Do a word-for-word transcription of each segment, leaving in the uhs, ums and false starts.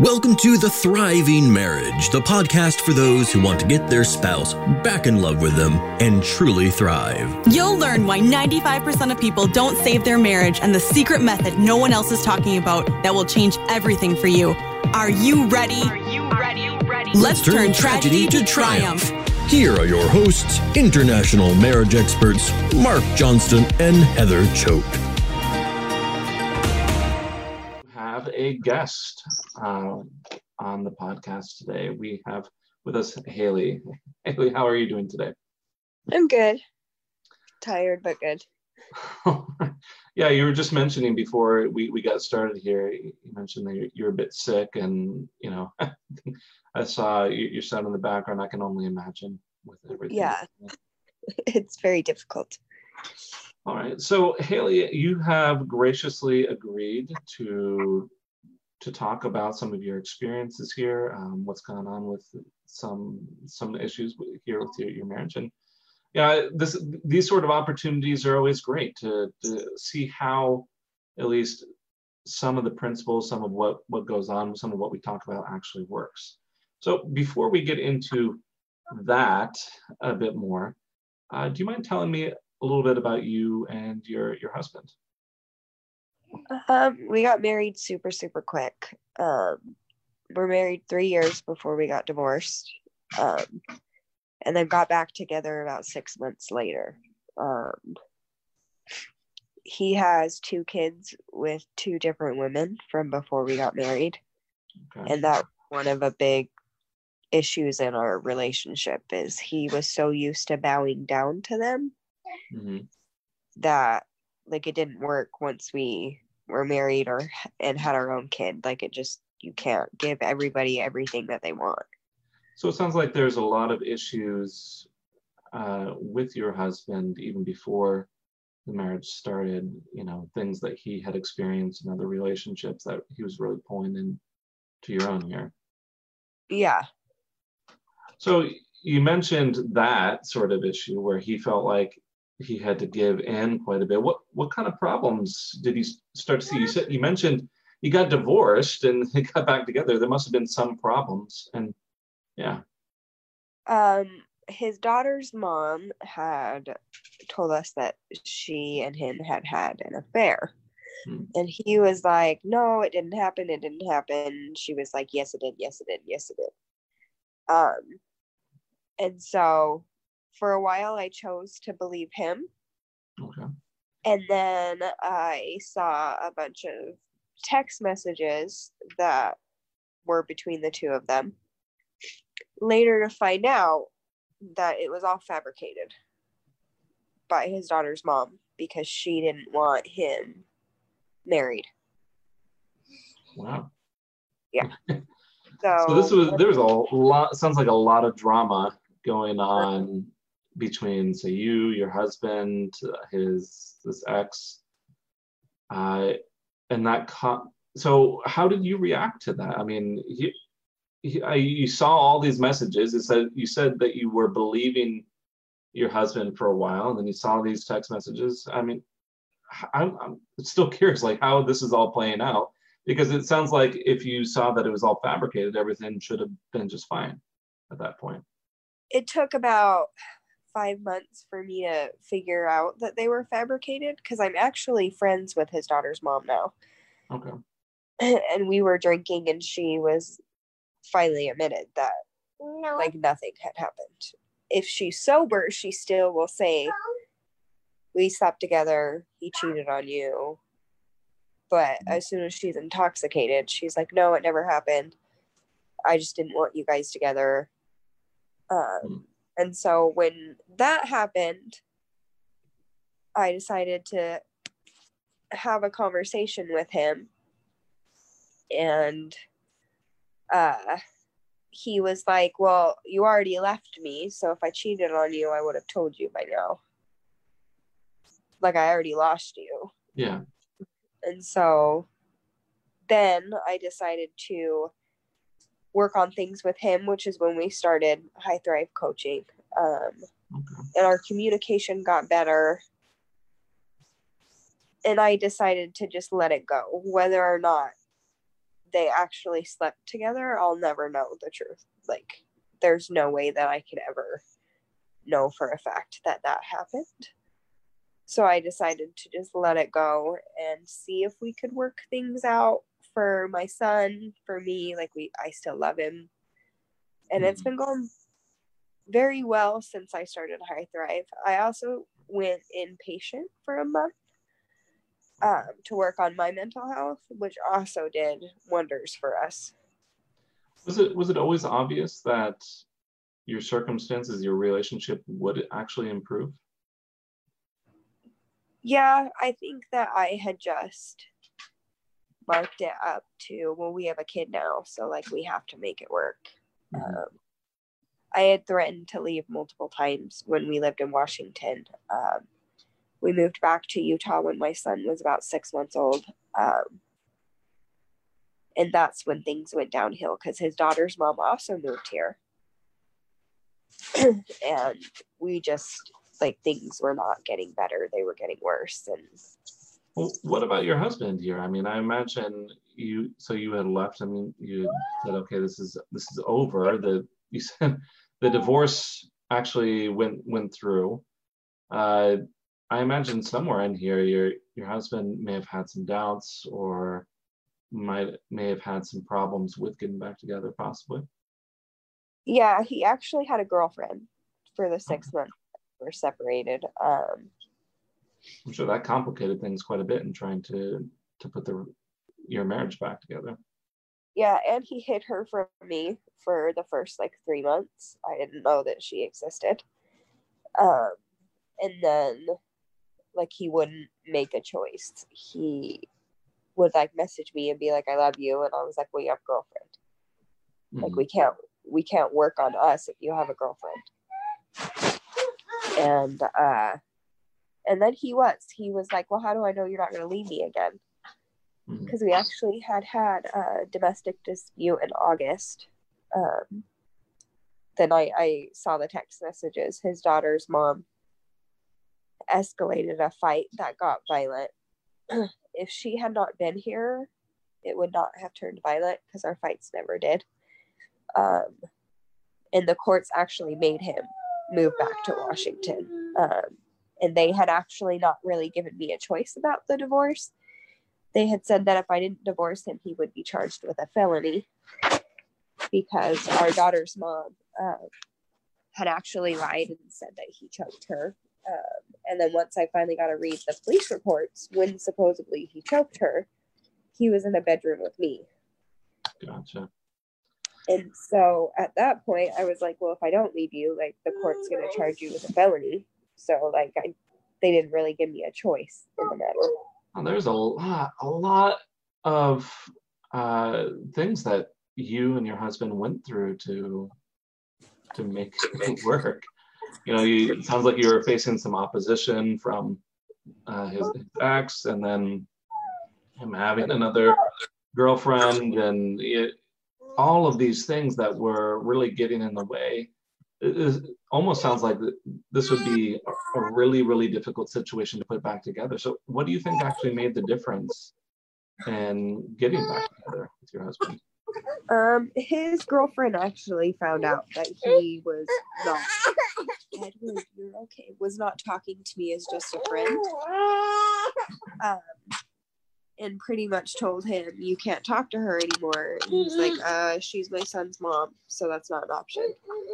Welcome to The Thriving Marriage, the podcast for those who want to get their spouse back in love with them and truly thrive. You'll learn why ninety-five percent of people don't save their marriage and the secret method no one else is talking about that will change everything for you. Are you ready? Are you ready? ready? Let's, Let's turn, turn tragedy, tragedy to triumph. triumph. Here are your hosts, international marriage experts, Mark Johnston and Heather Choate. Have a guest uh, on the podcast today. We have with us Haley. Haley, how are you doing today? I'm good. Tired, but good. Yeah, you were just mentioning before we, we got started here, you mentioned that you're, you're a bit sick, and, you know, I saw your son in the background. I can only imagine with everything. Yeah, it's very difficult. All right. So, Haley, you have graciously agreed to to talk about some of your experiences here, um, what's going on with some some issues here with your, your marriage. And yeah, this these sort of opportunities are always great to, to see how at least some of the principles, some of what, what goes on, some of what we talk about actually works. So before we get into that a bit more, uh, do you mind telling me a little bit about you and your, your husband? Um, we got married super, super quick. Um, we're married three years before we got divorced. Um, and then got back together about six months later. Um, he has two kids with two different women from before we got married. Okay. And that one of the big issues in our relationship is he was so used to bowing down to them mm-hmm. that like it didn't work once we were married or and had our own kid. Like it just, you can't give everybody everything that they want. So it sounds like there's a lot of issues uh, with your husband even before the marriage started, you know, things that he had experienced in other relationships that he was really pulling into your own here. Yeah. So you mentioned that sort of issue where he felt like he had to give in quite a bit. What what kind of problems did he start to see? You said you mentioned you got divorced and they got back together. There must have been some problems. And yeah. Um, his daughter's mom had told us that she and him had had an affair. Hmm. And he was like, no, it didn't happen. It didn't happen. She was like, yes, it did. Yes, it did. Yes, it did. Um, and so for a while I chose to believe him. Okay. And then I saw a bunch of text messages that were between the two of them. Later to find out that it was all fabricated by his daughter's mom because she didn't want him married. Wow. Yeah. So, so this was, there was a lot, sounds like a lot of drama going on between, say, you, your husband, his, this ex, uh, and that, co- so how did you react to that? I mean, he, he, I, you saw all these messages. It said, you said that you were believing your husband for a while, and then you saw these text messages. I mean, I'm, I'm still curious, like, how this is all playing out, because it sounds like if you saw that it was all fabricated, everything should have been just fine at that point. It took about five months for me to figure out that they were fabricated because I'm actually friends with his daughter's mom now. Okay. And we were drinking and she was finally admitted that no. like nothing had happened. If she's sober, she still will say, we slept together, he cheated on you. But as soon as she's intoxicated, she's like, no, it never happened. I just didn't want you guys together. Um, and so when that happened, I decided to have a conversation with him. And uh, he was like, well, you already left me. So if I cheated on you, I would have told you by now. Like, I already lost you. Yeah. And so then I decided to work on things with him, which is when we started High Thrive Coaching. Um, okay. And our communication got better. And I decided to just let it go, whether or not they actually slept together, I'll never know the truth. Like, there's no way that I could ever know for a fact that that happened. So I decided to just let it go and see if we could work things out for my son, for me. Like, we, I still love him. And it's been going very well since I started High Thrive. I also went inpatient for a month um, to work on my mental health, which also did wonders for us. Was it was it always obvious that your circumstances, your relationship would actually improve? Yeah, I think that I had just marked it up to, well, we have a kid now, so like we have to make it work. Mm-hmm. Um, I had threatened to leave multiple times when we lived in Washington. Um, we moved back to Utah when my son was about six months old. Um, and that's when things went downhill because his daughter's mom also moved here. And we just, like, things were not getting better. They were getting worse. And well, what about your husband here? I mean, I imagine you, so you had left, I mean, you said, okay, this is, this is over. The, you said the divorce actually went, went through. Uh, I imagine somewhere in here, your, your husband may have had some doubts or might, may have had some problems with getting back together, possibly. Yeah, he actually had a girlfriend for the six okay. months we were separated. Um, I'm sure that complicated things quite a bit in trying to to put the your marriage back together. Yeah, and he hid her from me for the first like three months. I didn't know that she existed. Um, and then like he wouldn't make a choice. He would like message me and be like, "I love you," and I was like, "Well, you have a girlfriend. Mm-hmm. Like we can't we can't work on us if you have a girlfriend." And uh. And then he was, he was like, well, how do I know you're not going to leave me again? Because mm-hmm. we actually had had a domestic dispute in August. Um, then I, I saw the text messages. His daughter's mom escalated a fight that got violent. If she had not been here, it would not have turned violent because our fights never did. Um, and the courts actually made him move back to Washington. Um, And they had actually not really given me a choice about the divorce. They had said that if I didn't divorce him, he would be charged with a felony because our daughter's mom uh, had actually lied and said that he choked her. Um, and then once I finally got to read the police reports, when supposedly he choked her, he was in the bedroom with me. Gotcha. And so at that point, I was like, well, if I don't leave you, like the court's going to charge you with a felony. So, like, I, they didn't really give me a choice in the matter. Well, there's a lot, a lot of uh, things that you and your husband went through to to make it work. You know, you, it sounds like you were facing some opposition from uh, his, his ex, and then him having another girlfriend, and it, all of these things that were really getting in the way. It is, almost sounds like this would be a, a really, really difficult situation to put back together. So what do you think actually made the difference in getting back together with your husband? Um, his girlfriend actually found out that he was not, Edward, you're okay, was not talking to me as just a friend. Um, and pretty much told him, you can't talk to her anymore. And he's like, uh, she's my son's mom, so that's not an option.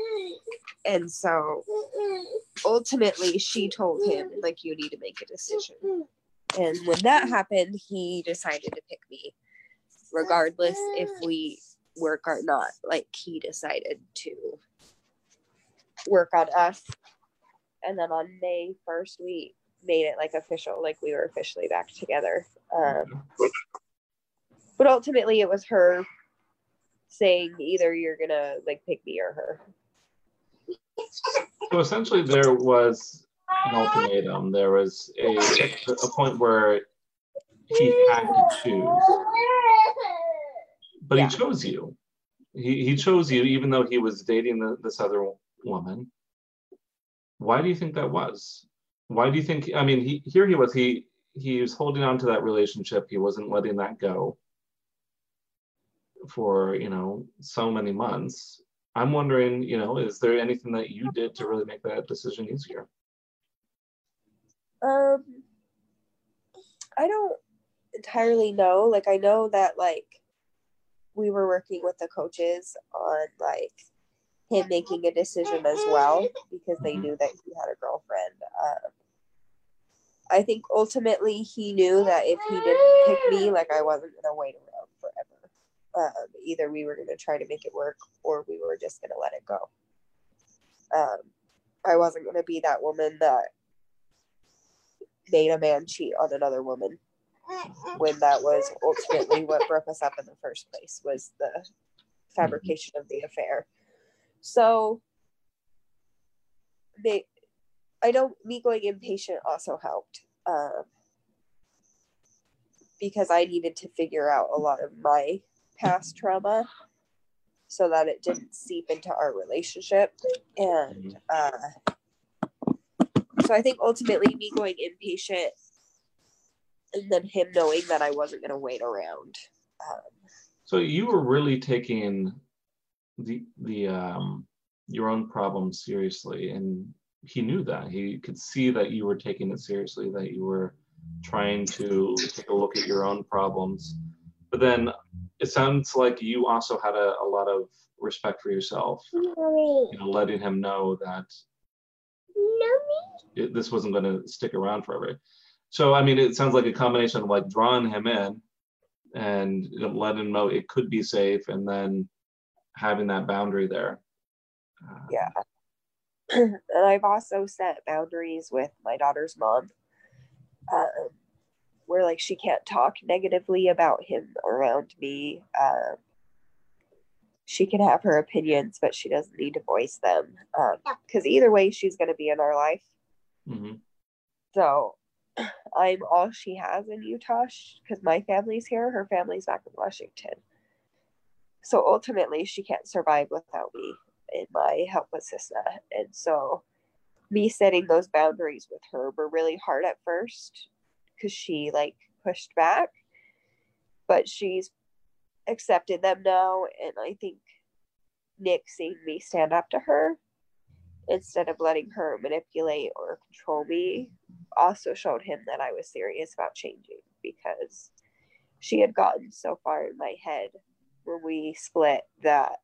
And so ultimately she told him, like, you need to make a decision. And when that happened, he decided to pick me, regardless if we work or not. Like, he decided to work on us. And then on May first, we made it like official, like we were officially back together. Um, but ultimately it was her saying either you're gonna like pick me or her. So essentially there was an ultimatum. There was a, a point where he had to choose, but yeah. he chose you. He, he chose you even though he was dating the, this other woman. Why do you think that was? Why do you think, I mean, he here he was, he he was holding on to that relationship. He wasn't letting that go. for, you know, so many months. I'm wondering, you know, is there anything that you did to really make that decision easier? Um, I don't entirely know. Like, I know that, like, we were working with the coaches on, like, him making a decision as well, because they knew that he had a girlfriend. Um, I think ultimately he knew that if he didn't pick me, like, I wasn't going to wait around forever. Um, either we were going to try to make it work, or we were just going to let it go. Um, I wasn't going to be that woman that made a man cheat on another woman, when that was ultimately what broke us up in the first place, was the fabrication of the affair. So they, I know me going impatient also helped, um, because I needed to figure out a lot of my past trauma so that it didn't seep into our relationship. And uh, so I think ultimately me going impatient, and then him knowing that I wasn't going to wait around. Um, so you were really taking the the um, your own problems seriously, and he knew that. He could see that you were taking it seriously, that you were trying to take a look at your own problems. But then it sounds like you also had a, a lot of respect for yourself, you know, letting him know that it, this wasn't going to stick around forever. So, I mean, it sounds like a combination of like drawing him in and, you know, letting him know it could be safe, and then having that boundary there. Uh, yeah. And I've also set boundaries with my daughter's mom, um, where, like, she can't talk negatively about him around me. Um, she can have her opinions, but she doesn't need to voice them, because um, either way, she's going to be in our life. Mm-hmm. So I'm all she has in Utah, because my family's here. Her family's back in Washington. So ultimately, she can't survive without me in my helplessness. And so me setting those boundaries with her were really hard at first, because she, like, pushed back, but she's accepted them now. And I think Nick seeing me stand up to her instead of letting her manipulate or control me also showed him that I was serious about changing, because she had gotten so far in my head when we split that,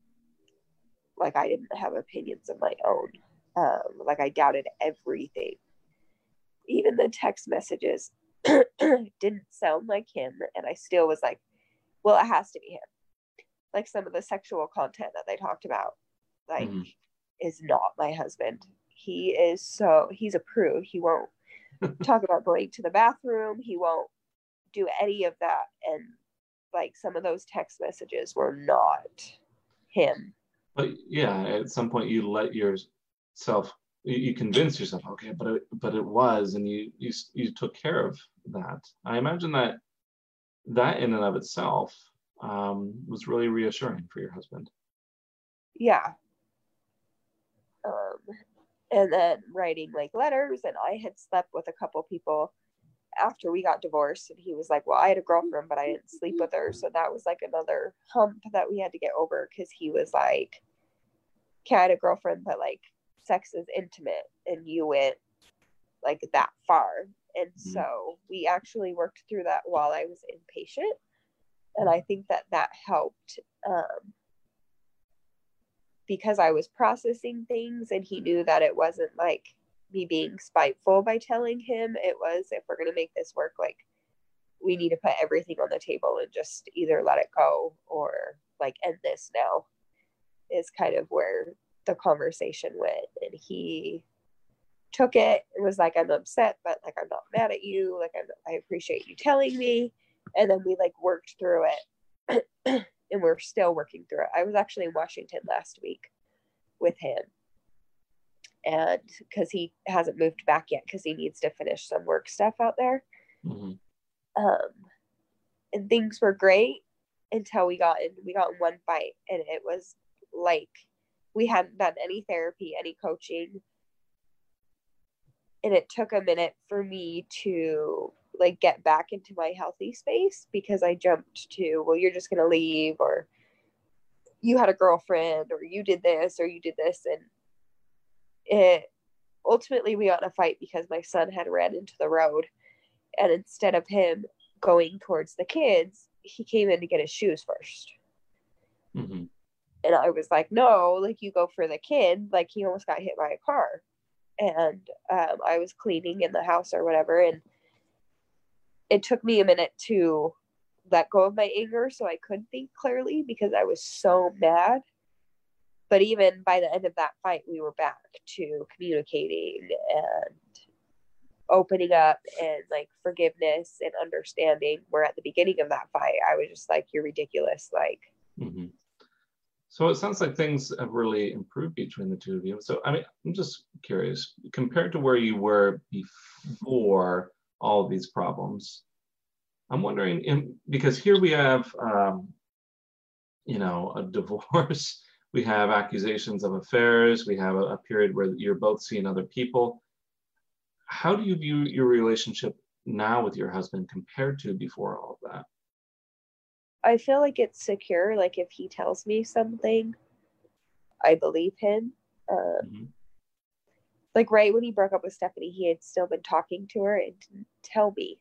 like, I didn't have opinions of my own. Um, like, I doubted everything. Even the text messages didn't sound like him, and I still was like, well, it has to be him. Like, some of the sexual content that they talked about, like, mm-hmm. is not my husband. He is so, he's a prude. He won't talk about going to the bathroom. He won't do any of that. And, like, some of those text messages were not him. But yeah, at some point you let yourself, you convince yourself, okay, but it, but it was, and you, you you took care of that. I imagine that that in and of itself um, was really reassuring for your husband. Yeah. Um, and then writing, like, letters, and I had slept with a couple people after we got divorced, and he was like, well, I had a girlfriend, but I didn't sleep with her. So that was, like, another hump that we had to get over, because he was like, okay, I had a girlfriend, but, like, sex is intimate, and you went, like, that far. And mm-hmm. so we actually worked through that while I was impatient, and I think that that helped, um, because I was processing things, and he knew that it wasn't, like, me being spiteful by telling him. It was, if we're going to make this work, like, we need to put everything on the table and just either let it go or, like, end this now, is kind of where the conversation went. And he took it and was like, I'm upset, but, like, I'm not mad at you. Like, I'm, I appreciate you telling me. And then we, like, worked through it. And we're still working through it. I was actually in Washington last week with him. And because he hasn't moved back yet, because he needs to finish some work stuff out there. Mm-hmm. Um, and things were great until we got in, we got in one fight, and it was like we hadn't done any therapy, any coaching. And it took a minute for me to like get back into my healthy space, because I jumped to, well, you're just going to leave, or you had a girlfriend, or you did this, or you did this. And it ultimately, we got in a fight because my son had ran into the road, and instead of him going towards the kids, he came in to get his shoes first. Mm-hmm. And I was like, no, like, you go for the kid. Like, he almost got hit by a car. And um, I was cleaning in the house or whatever. And it took me a minute to let go of my anger so I could think clearly, because I was so mad. But even by the end of that fight, we were back to communicating and opening up and like forgiveness and understanding. Where at the beginning of that fight, I was just like, you're ridiculous. Like, mm-hmm. So it sounds like things have really improved between the two of you. So, I mean, I'm just curious, compared to where you were before all of these problems, I'm wondering, in, because here we have, um, you know, a divorce, we have accusations of affairs, we have a, a period where you're both seeing other people. How do you view your relationship now with your husband compared to before all of that? I feel like it's secure. Like, if he tells me something, I believe him. Um, mm-hmm. Like, right when he broke up with Stephanie, he had still been talking to her and didn't tell me.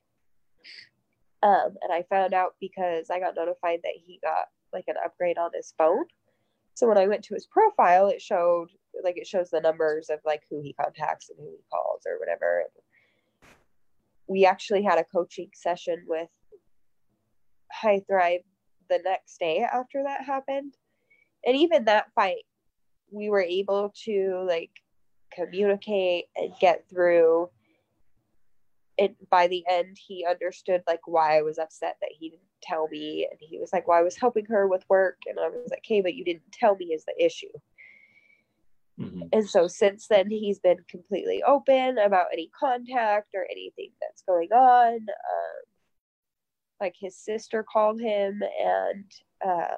Um, and I found out because I got notified that he got like an upgrade on his phone. So when I went to his profile, it showed like it shows the numbers of like who he contacts and who he calls or whatever. And we actually had a coaching session with High Thrive the next day after that happened. And even that fight, we were able to like communicate and get through. And by the end, he understood like why I was upset that he didn't tell me. And he was like, well, I was helping her with work. And I was like, hey, but you didn't tell me is the issue. Mm-hmm. And so since then, he's been completely open about any contact or anything that's going on. Um, like his sister called him, and um,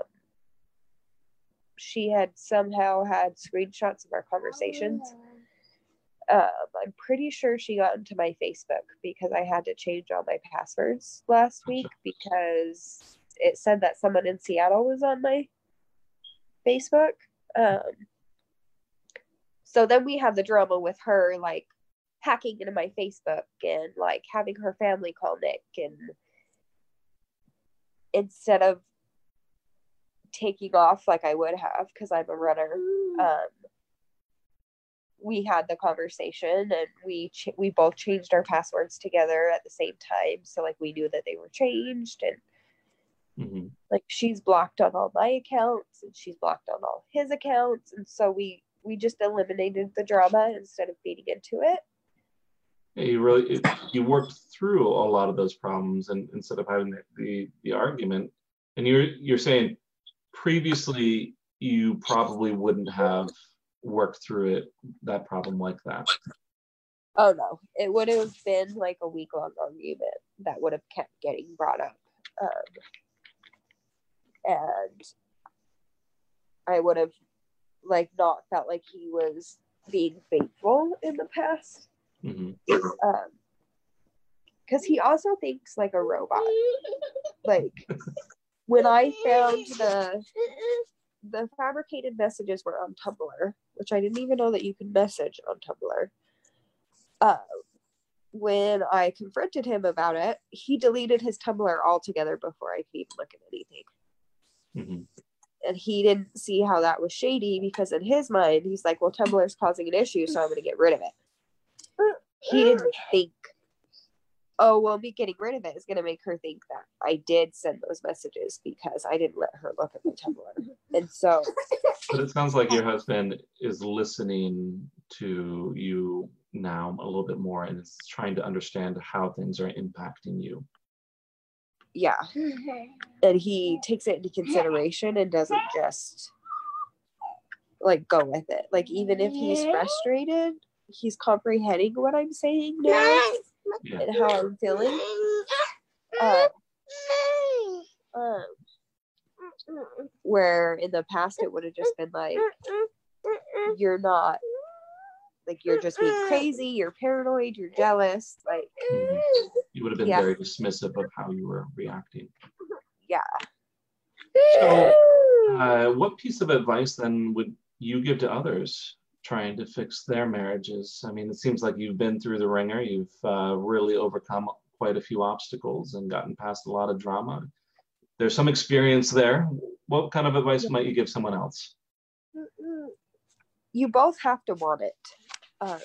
she had somehow had screenshots of our conversations. Um, I'm pretty sure she got into my Facebook because I had to change all my passwords last week because it said that someone in Seattle was on my Facebook. Um, so then we had the drama with her, like, hacking into my Facebook and, like, having her family call Nick, and instead of taking off like I would have because I'm a runner, um, we had the conversation, and we ch- we both changed our passwords together at the same time, so like we knew that they were changed. And mm-hmm. like she's blocked on all my accounts and she's blocked on all his accounts, and so we we just eliminated the drama instead of feeding into it. Yeah, you really it, you worked through a lot of those problems, and instead of having the, the the argument. And you're you're saying previously you probably wouldn't have worked through it, that problem like that. Oh no, it would have been like a week long argument that would have kept getting brought up, um, and I would have like not felt like he was being faithful in the past. Mm-hmm. Um, because he also thinks like a robot. Like when I found the the fabricated messages were on Tumblr, which I didn't even know that you could message on Tumblr. Uh, when I confronted him about it, he deleted his Tumblr altogether before I could even look at anything. Mm-hmm. And he didn't see how that was shady because in his mind, he's like, well, Tumblr's causing an issue, so I'm going to get rid of it. He didn't think, oh, well, me getting rid of it is going to make her think that I did send those messages because I didn't let her look at my Tumblr. And so... But it sounds like your husband is listening to you now a little bit more and is trying to understand how things are impacting you. Yeah. And he takes it into consideration and doesn't just, like, go with it. Like, even if he's frustrated, he's comprehending what I'm saying now. Yeah. And how I'm feeling. Uh, uh, where in the past it would have just been like, you're not like you're just being crazy, you're paranoid, you're jealous. Like mm-hmm. You would have been yeah. very dismissive of how you were reacting. Yeah. So uh, what piece of advice then would you give to others trying to fix their marriages? I mean, it seems like you've been through the ringer. You've uh, really overcome quite a few obstacles and gotten past a lot of drama. There's some experience there. What kind of advice might you give someone else? You both have to want it. Um,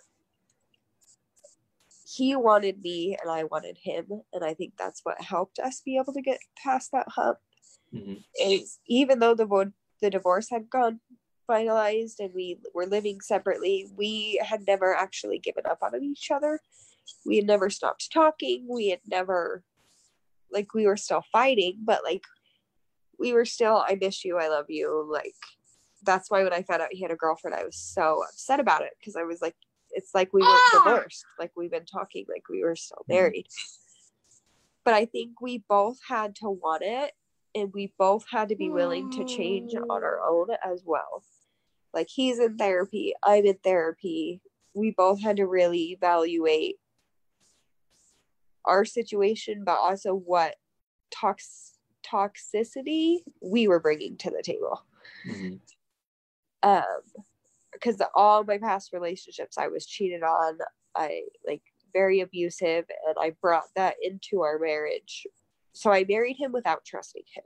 he wanted me and I wanted him. And I think that's what helped us be able to get past that hump. Mm-hmm. Is even though the, the divorce had gone finalized and we were living separately, we had never actually given up on each other. We had never stopped talking. We had never, like, we were still fighting, but like, we were still, I miss you, I love you. Like, that's why when I found out he had a girlfriend, I was so upset about it, because I was like, it's like we weren't divorced. Like, we've been talking like we were still married. But I think we both had to want it, and we both had to be willing to change on our own as well. Like, he's in therapy, I'm in therapy. We both had to really evaluate our situation, but also what tox- toxicity we were bringing to the table. Mm-hmm. Um, because all my past relationships, I was cheated on, I like very abusive, and I brought that into our marriage. So I married him without trusting him.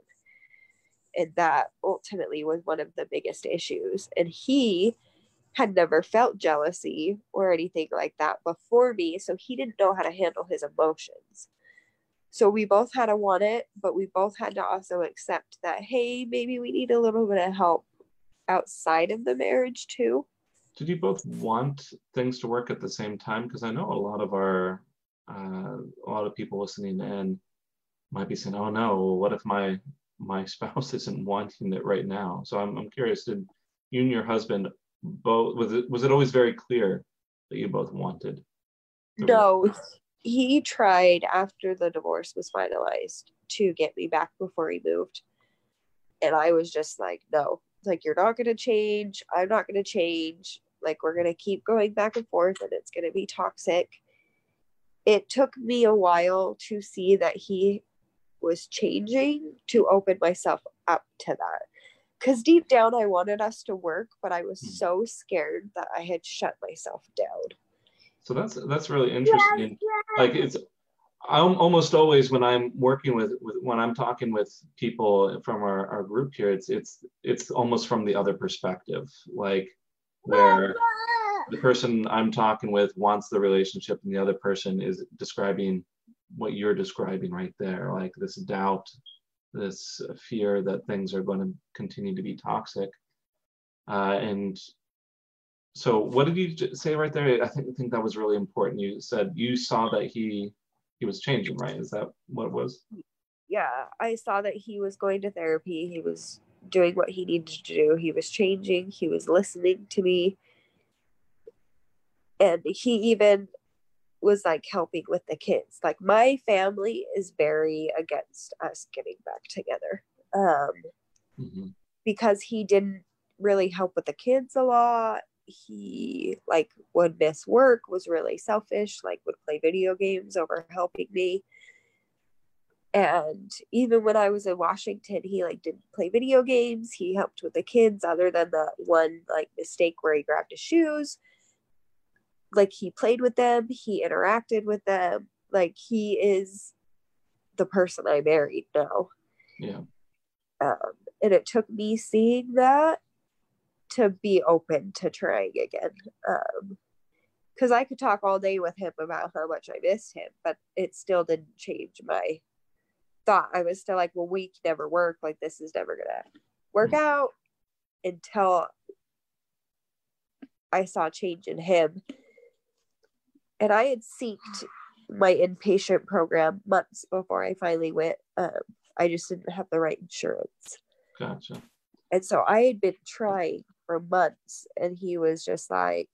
And that ultimately was one of the biggest issues. And he had never felt jealousy or anything like that before me. So he didn't know how to handle his emotions. So we both had to want it, but we both had to also accept that, hey, maybe we need a little bit of help outside of the marriage too. Did you both want things to work at the same time? Because I know a lot of our, uh, a lot of people listening in might be saying, oh no, what if my my spouse isn't wanting it right now? So I'm I'm curious, did you and your husband both, was it was it always very clear that you both wanted? No, he tried after the divorce was finalized to get me back before he moved. And I was just like, no, like, you're not going to change. I'm not going to change. Like, we're going to keep going back and forth, and it's going to be toxic. It took me a while to see that he was changing to open myself up to that. Because deep down, I wanted us to work, but I was so scared that I had shut myself down. So that's that's really interesting. Like, it's I'm almost always when I'm working with, with when I'm talking with people from our, our group here, it's it's it's almost from the other perspective, like where the person I'm talking with wants the relationship and the other person is describing what you're describing right there, like this doubt, this fear that things are going to continue to be toxic. Uh, and so what did you say right there? I think I think that was really important. You said you saw that he he was changing, right? Is that what it was? Yeah, I saw that he was going to therapy. He was doing what he needed to do. He was changing. He was listening to me. And he even was like helping with the kids. Like, my family is very against us getting back together. Um, mm-hmm. Because he didn't really help with the kids a lot. He like would miss work, was really selfish, like would play video games over helping me. And even when I was in Washington, he like didn't play video games. He helped with the kids, other than the one like mistake where he grabbed his shoes. Like, he played with them, he interacted with them. Like, he is the person I married now. Yeah. Um, and it took me seeing that to be open to trying again. Um, because I could talk all day with him about how much I missed him, but it still didn't change my thought. I was still like, well, we can never work. Like, this is never gonna work mm-hmm. out, until I saw change in him. And I had synced my inpatient program months before I finally went. Um, I just didn't have the right insurance. Gotcha. And so I had been trying for months, and he was just like,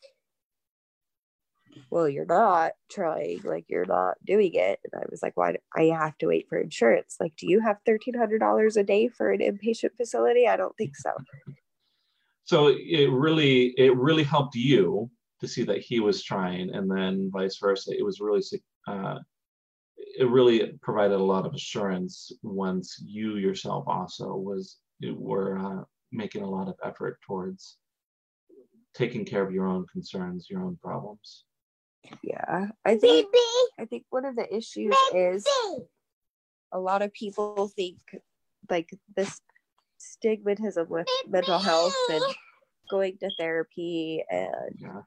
well, you're not trying, like, you're not doing it. And I was like, why do I have to wait for insurance? Like, do you have thirteen hundred dollars a day for an inpatient facility? I don't think so. So it really, it really helped you to see that he was trying, and then vice versa. It was really, uh, it really provided a lot of assurance once you yourself also was were uh, making a lot of effort towards taking care of your own concerns, your own problems. Yeah, I think I think one of the issues is a lot of people think like this stigmatism with mental health and going to therapy, and yeah.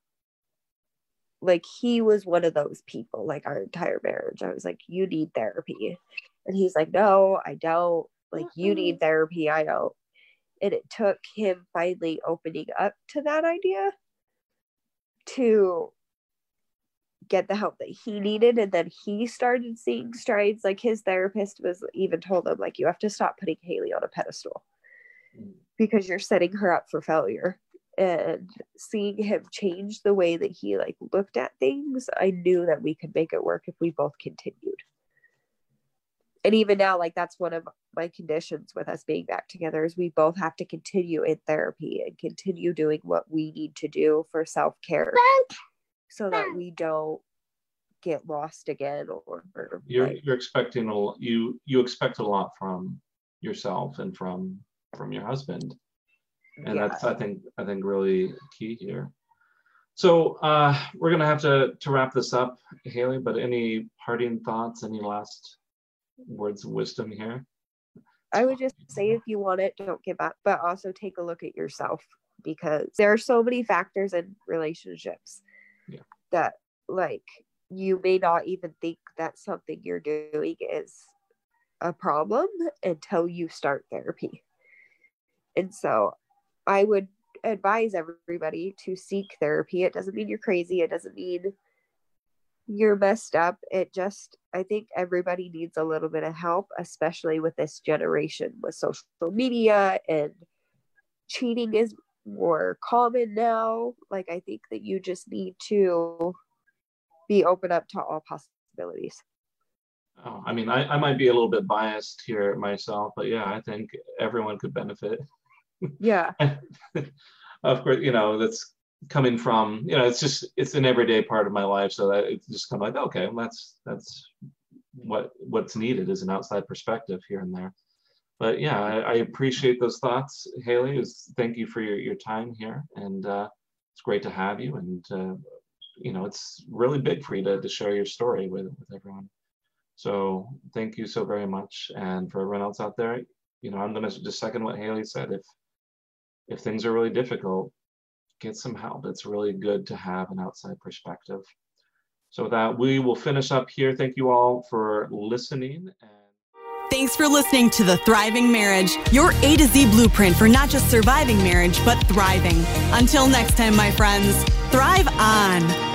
like he was one of those people. Like our entire marriage, I was like, you need therapy, and he's like, no, I don't. Like, you need therapy, I don't. And it took him finally opening up to that idea to get the help that he needed. And then he started seeing strides. Like his therapist was even told him, like, you have to stop putting Haley on a pedestal because you're setting her up for failure. And seeing him change the way that he like looked at things, I knew that we could make it work if we both continued. And even now, like, that's one of my conditions with us being back together is we both have to continue in therapy and continue doing what we need to do for self-care so that we don't get lost again. Or, or you're like, you're expecting a you you expect a lot from yourself and from from your husband, and yeah. that's I think I think really key here. So uh, we're gonna have to to wrap this up, Haley. But any parting thoughts? Any last words of wisdom here? I would just say, if you want it, don't give up, but also take a look at yourself, because there are so many factors in relationships yeah. that like you may not even think that something you're doing is a problem until you start therapy. And so I would advise everybody to seek therapy. It doesn't mean you're crazy. It doesn't mean you're messed up. It just, I think everybody needs a little bit of help, especially with this generation with social media, and cheating is more common now. Like, I think that you just need to be open up to all possibilities. Oh, I mean, I, I might be a little bit biased here myself, but yeah, I think everyone could benefit. Yeah. Of course, you know, that's coming from, you know, it's just, it's an everyday part of my life. So that it's just kind of like, okay, well, that's, that's what, what's needed is an outside perspective here and there. But yeah, I, I appreciate those thoughts, Haley. Is thank you for your, your time here. And uh, it's great to have you. And, uh, you know, it's really big for you to, to share your story with, with everyone. So thank you so very much. And for everyone else out there, you know, I'm going to just second what Haley said. If, if things are really difficult, get some help. It's really good to have an outside perspective. So with that, we will finish up here. Thank you all for listening. And thanks for listening to The Thriving Marriage, your A to Z blueprint for not just surviving marriage, but thriving. Until next time, my friends, thrive on.